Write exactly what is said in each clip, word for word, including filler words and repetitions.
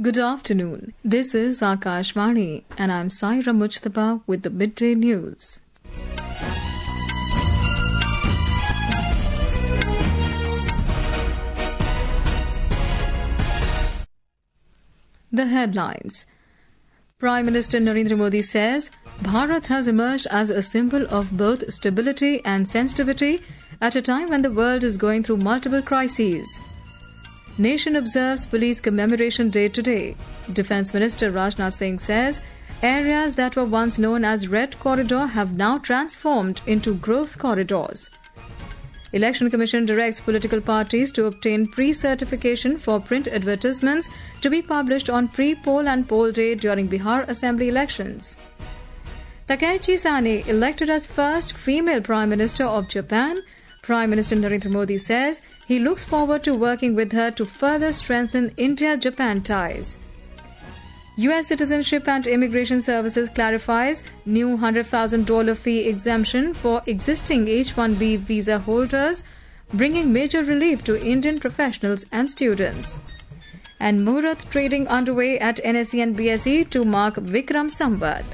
Good afternoon. This is Akashvani and I'm Saira Mujtaba with the Midday News. The headlines. Prime Minister Narendra Modi says Bharat has emerged as a symbol of both stability and sensitivity at a time when the world is going through multiple crises. Nation observes Police Commemoration Day today. Defence Minister Rajnath Singh says areas that were once known as Red Corridor have now transformed into growth corridors. Election Commission directs political parties to obtain pre-certification for print advertisements to be published on pre-poll and poll day during Bihar Assembly elections. Takaichi Sane elected as first female Prime Minister of Japan. Prime Minister Narendra Modi says he looks forward to working with her to further strengthen India-Japan ties. U S Citizenship and Immigration Services clarifies new one hundred thousand dollars fee exemption for existing H one B visa holders, bringing major relief to Indian professionals and students. And Muhurat trading underway at N S E and B S E to mark Vikram Samvat.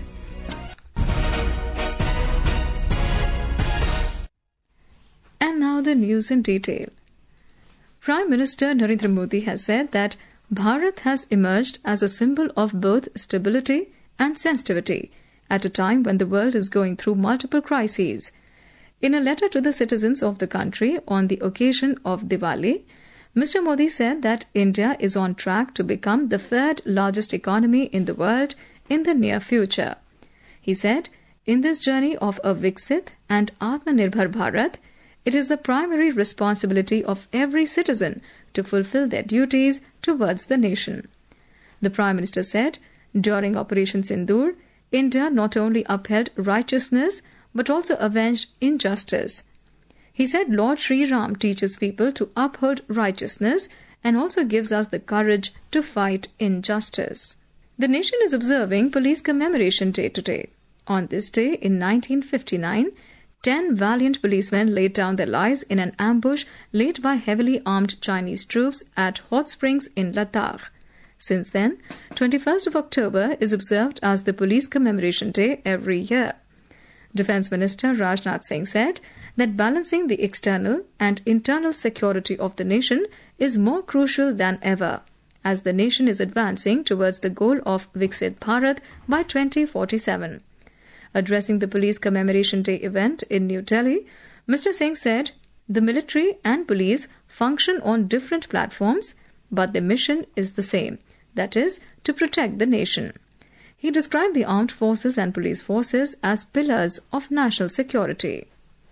And now the news in detail. Prime Minister Narendra Modi has said that Bharat has emerged as a symbol of both stability and sensitivity at a time when the world is going through multiple crises. In a letter to the citizens of the country on the occasion of Diwali, Mister Modi said that India is on track to become the third largest economy in the world in the near future. He said, in this journey of a Viksit and Atmanirbhar Bharat, it is the primary responsibility of every citizen to fulfill their duties towards the nation. The Prime Minister said, during Operation Sindoor, India not only upheld righteousness but also avenged injustice. He said Lord Sri Ram teaches people to uphold righteousness and also gives us the courage to fight injustice. The nation is observing Police Commemoration Day today. On this day in nineteen fifty-nine, Ten valiant policemen laid down their lives in an ambush laid by heavily armed Chinese troops at Hot Springs in Ladakh. Since then, twenty-first of October is observed as the Police Commemoration Day every year. Defence Minister Rajnath Singh said that balancing the external and internal security of the nation is more crucial than ever, as the nation is advancing towards the goal of Viksit Bharat by twenty forty-seven. Addressing the Police Commemoration Day event in New Delhi, Mister Singh said, the military and police function on different platforms, but their mission is the same, that is, to protect the nation. He described the armed forces and police forces as pillars of national security.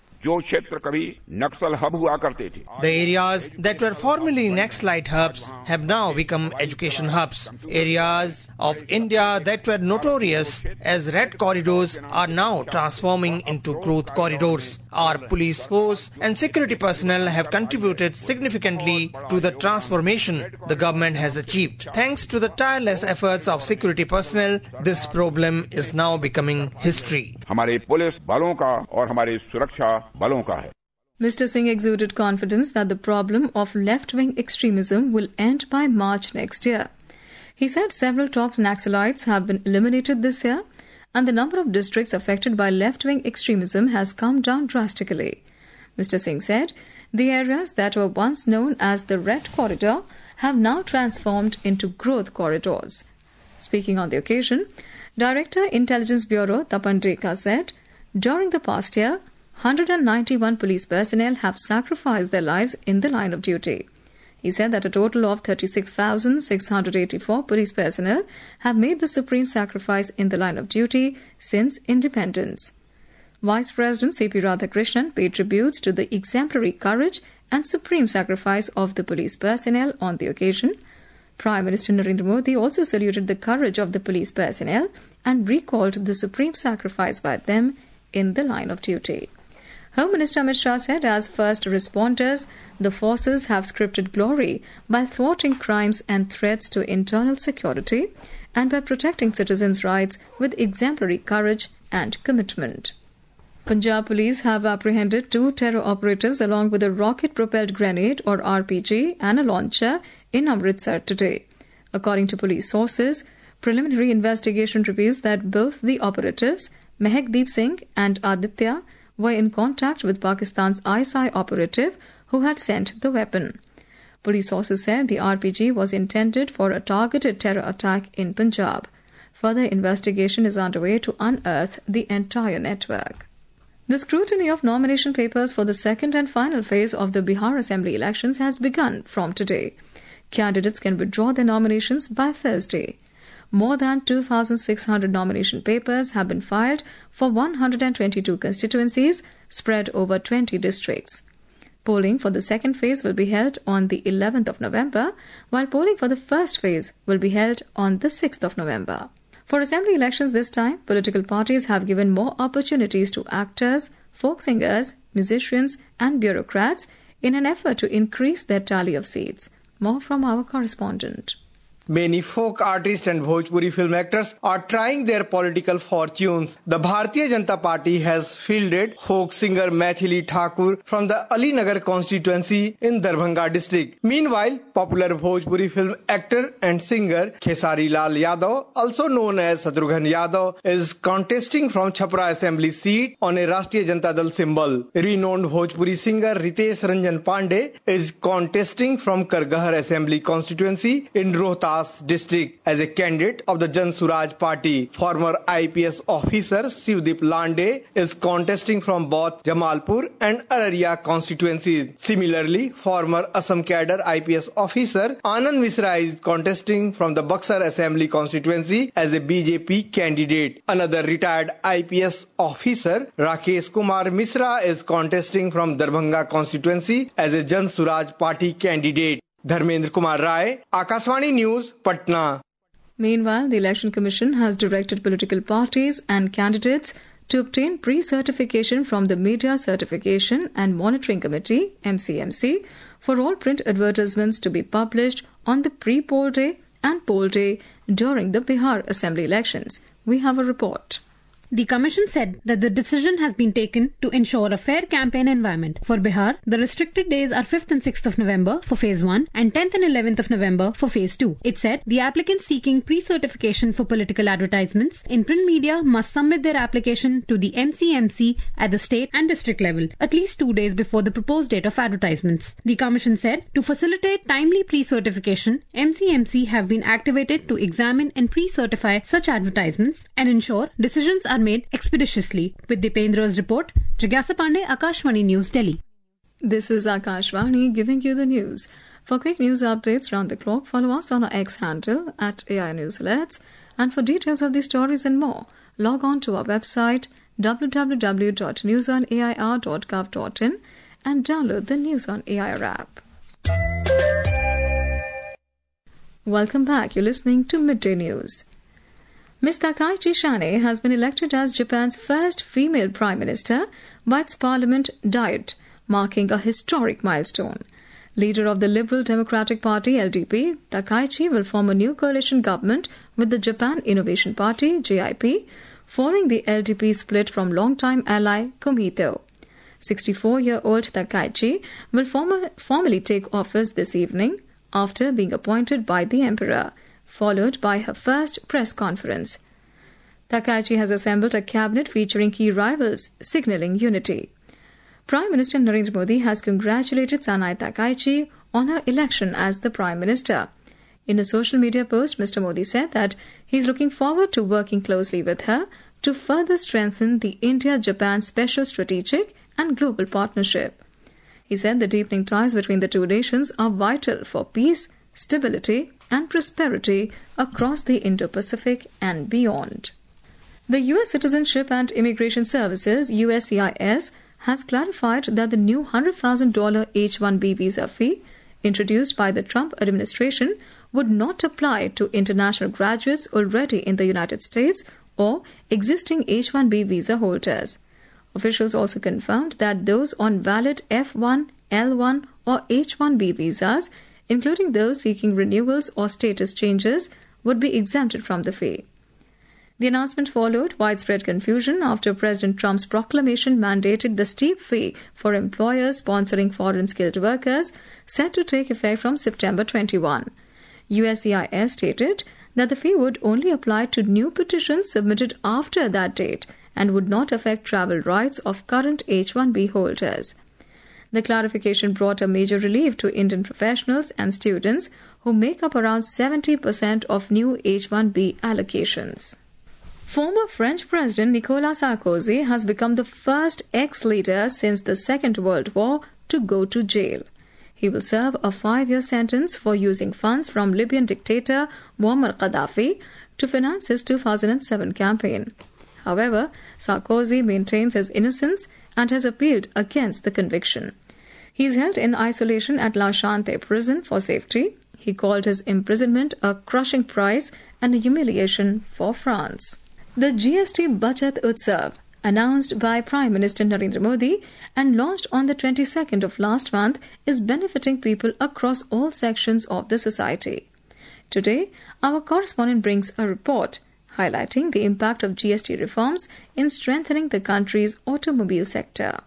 The areas that were formerly Naxalite hubs have now become education hubs. Areas of India that were notorious as red corridors are now transforming into growth corridors. Our police force and security personnel have contributed significantly to the transformation the government has achieved. Thanks to the tireless efforts of security personnel, this problem is now becoming history. Mister Singh exuded confidence that the problem of left-wing extremism will end by March next year. He said several top Naxalites have been eliminated this year and the number of districts affected by left-wing extremism has come down drastically. Mister Singh said the areas that were once known as the Red Corridor have now transformed into growth corridors. Speaking on the occasion, Director Intelligence Bureau Tapan Rekha said, during the past year, one hundred ninety-one police personnel have sacrificed their lives in the line of duty. He said that a total of thirty-six thousand six hundred eighty-four police personnel have made the supreme sacrifice in the line of duty since independence. Vice President C P Radhakrishnan paid tributes to the exemplary courage and supreme sacrifice of the police personnel on the occasion. Prime Minister Narendra Modi also saluted the courage of the police personnel and recalled the supreme sacrifice by them in the line of duty. Home Minister Amit Shah said as first responders, the forces have scripted glory by thwarting crimes and threats to internal security and by protecting citizens' rights with exemplary courage and commitment. Punjab police have apprehended two terror operatives along with a rocket-propelled grenade or R P G and a launcher in Amritsar today. According to police sources, preliminary investigation reveals that both the operatives, Mehakdeep Singh and Aditya, were in contact with Pakistan's I S I operative who had sent the weapon. Police sources said the R P G was intended for a targeted terror attack in Punjab. Further investigation is underway to unearth the entire network. The scrutiny of nomination papers for the second and final phase of the Bihar Assembly elections has begun from today. Candidates can withdraw their nominations by Thursday. More than two thousand six hundred nomination papers have been filed for one hundred twenty-two constituencies spread over twenty districts. Polling for the second phase will be held on the eleventh of November, while polling for the first phase will be held on the sixth of November. For assembly elections this time, political parties have given more opportunities to actors, folk singers, musicians and bureaucrats in an effort to increase their tally of seats. More from our correspondent. Many folk artists and Bhojpuri film actors are trying their political fortunes. The Bharatiya Janata Party has fielded folk singer Maithili Thakur from the Alinagar constituency in Darbhanga district. Meanwhile, popular Bhojpuri film actor and singer Khesari Lal Yadav, also known as Shatrughan Yadav, is contesting from Chhapra Assembly seat on a Rashtriya Janata Dal symbol. Renowned Bhojpuri singer Ritesh Ranjan Pandey is contesting from Kargahar Assembly constituency in Rohtas district as a candidate of the Jan Suraj party. Former I P S officer Shivdeep Lande is contesting from both Jamalpur and Araria constituencies. Similarly, former Assam cadre I P S officer Anand Misra is contesting from the Buxar Assembly constituency as a B J P candidate. Another retired I P S officer Rakesh Kumar Misra is contesting from Darbhanga constituency as a Jan Suraj party candidate. Dharmendra Kumar Rai, Akashvani News, Patna. Meanwhile, the Election Commission has directed political parties and candidates to obtain pre-certification from the Media Certification and Monitoring Committee, M C M C, for all print advertisements to be published on the pre-poll day and poll day during the Bihar Assembly elections. We have a report. The Commission said that the decision has been taken to ensure a fair campaign environment. For Bihar, the restricted days are fifth and sixth of November for Phase one and tenth and eleventh of November for Phase two. It said the applicants seeking pre-certification for political advertisements in print media must submit their application to the M C M C at the state and district level at least two days before the proposed date of advertisements. The Commission said to facilitate timely pre-certification, M C M C have been activated to examine and pre-certify such advertisements and ensure decisions are made expeditiously. With Dipendra's report, Jigyasa Pandey, Akashvani News, Delhi. This is Akashvani giving you the news. For quick news updates round the clock, follow us on our X handle at A I News Alerts. And for details of these stories and more, log on to our website w w w dot news on a i r dot gov dot in and download the News on A I R app. Welcome back. You're listening to Midday News. Miz Takaichi Shane has been elected as Japan's first female Prime Minister by its Parliament Diet, marking a historic milestone. Leader of the Liberal Democratic Party L D P, Takaichi will form a new coalition government with the Japan Innovation Party J I P, following the L D P split from longtime ally Komeito. sixty-four-year-old Takaichi will form- formally take office this evening after being appointed by the Emperor, followed by her first press conference. Takaichi has assembled a cabinet featuring key rivals, signalling unity. Prime Minister Narendra Modi has congratulated Sanai Takaichi on her election as the Prime Minister. In a social media post, Mister Modi said that he is looking forward to working closely with her to further strengthen the India-Japan Special Strategic and Global Partnership. He said the deepening ties between the two nations are vital for peace, stability and prosperity across the Indo-Pacific and beyond. The U S Citizenship and Immigration Services, U S C I S, has clarified that the new one hundred thousand dollars H one B visa fee introduced by the Trump administration would not apply to international graduates already in the United States or existing H one B visa holders. Officials also confirmed that those on valid F one, L one or H one B visas, including those seeking renewals or status changes, would be exempted from the fee. The announcement followed widespread confusion after President Trump's proclamation mandated the steep fee for employers sponsoring foreign skilled workers, set to take effect from September twenty-first. U S C I S stated that the fee would only apply to new petitions submitted after that date and would not affect travel rights of current H one B holders. The clarification brought a major relief to Indian professionals and students who make up around seventy percent of new H one B allocations. Former French President Nicolas Sarkozy has become the first ex-leader since the Second World War to go to jail. He will serve a five-year sentence for using funds from Libyan dictator Muammar Gaddafi to finance his two thousand seven campaign. However, Sarkozy maintains his innocence and has appealed against the conviction. He is held in isolation at La Chante prison for safety. He called his imprisonment a crushing prize and a humiliation for France. The G S T Bachat Utsav, announced by Prime Minister Narendra Modi and launched on the twenty-second of last month, is benefiting people across all sections of the society. Today, our correspondent brings a report highlighting the impact of G S T reforms in strengthening the country's automobile sector.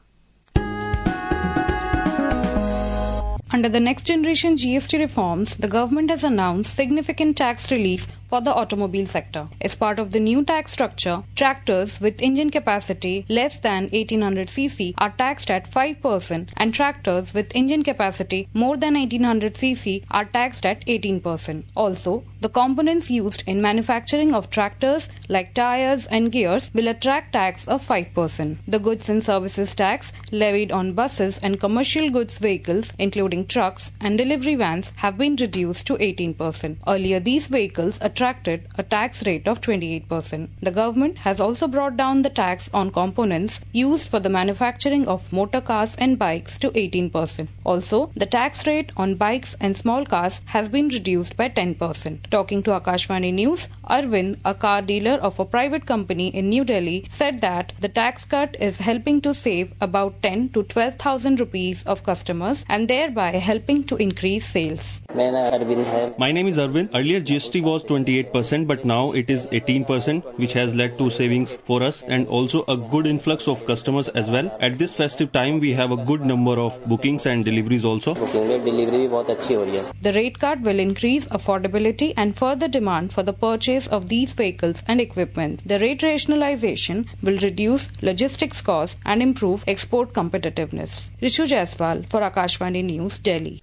Under the next generation G S T reforms, the government has announced significant tax relief for the automobile sector. As part of the new tax structure, tractors with engine capacity less than eighteen hundred c c are taxed at five percent and tractors with engine capacity more than eighteen hundred c c are taxed at eighteen percent. Also, the components used in manufacturing of tractors like tires and gears will attract tax of five percent. The goods and services tax levied on buses and commercial goods vehicles including trucks and delivery vans have been reduced to eighteen percent. Earlier, these vehicles attracted a tax rate of twenty-eight percent. The government has also brought down the tax on components used for the manufacturing of motor cars and bikes to eighteen percent. Also, the tax rate on bikes and small cars has been reduced by ten percent. Talking to Akashvani News, Arvind, a car dealer of a private company in New Delhi, said that the tax cut is helping to save about ten to twelve thousand rupees of customers and thereby helping to increase sales. My name is Arvind. Earlier G S T was twenty-eight percent, but now it is eighteen percent, which has led to savings for us and also a good influx of customers as well. At this festive time, we have a good number of bookings and deliveries also. The rate cut will increase affordability and further demand for the purchase of these vehicles and equipment. The rate rationalization will reduce logistics costs and improve export competitiveness. Rishu Jaiswal for Akashvani News, Delhi.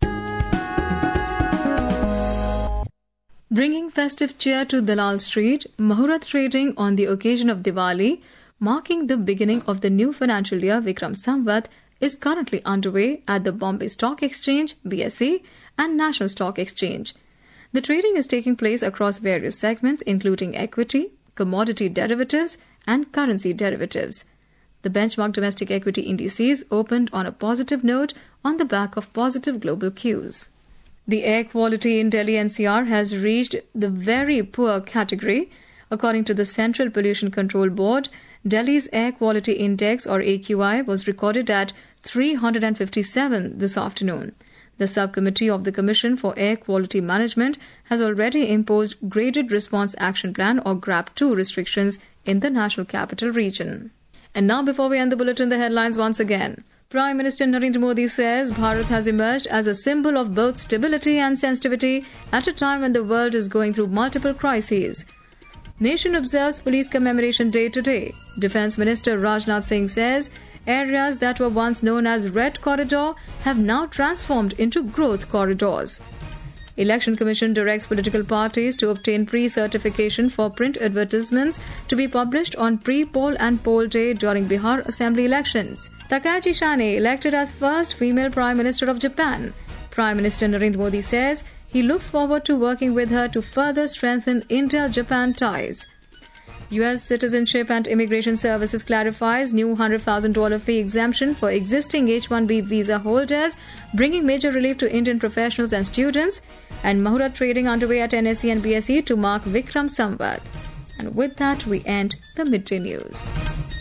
Bringing festive cheer to Dalal Street, Muhurat trading on the occasion of Diwali, marking the beginning of the new financial year Vikram Samvat, is currently underway at the Bombay Stock Exchange, B S E, and National Stock Exchange. The trading is taking place across various segments including equity, commodity derivatives, and currency derivatives. The benchmark domestic equity indices opened on a positive note on the back of positive global cues. The air quality in Delhi N C R has reached the very poor category. According to the Central Pollution Control Board, Delhi's air quality index or A Q I was recorded at three hundred fifty-seven this afternoon. The subcommittee of the Commission for Air Quality Management has already imposed Graded Response Action Plan or GRAP two restrictions in the National Capital Region. And now, before we end the bulletin, the headlines once again. Prime Minister Narendra Modi says Bharat has emerged as a symbol of both stability and sensitivity at a time when the world is going through multiple crises. Nation observes Police Commemoration Day today. Defence Minister Rajnath Singh says areas that were once known as Red Corridor have now transformed into growth corridors. Election Commission directs political parties to obtain pre-certification for print advertisements to be published on pre-poll and poll day during Bihar Assembly elections. Takashi Shane elected as first female Prime Minister of Japan. Prime Minister Narendra Modi says he looks forward to working with her to further strengthen India-Japan ties. U S Citizenship and Immigration Services clarifies new one hundred thousand dollars fee exemption for existing H one B visa holders, bringing major relief to Indian professionals and students, and Muhurat trading underway at N S E and B S E to mark Vikram Samvat. And with that, we end the Midday News.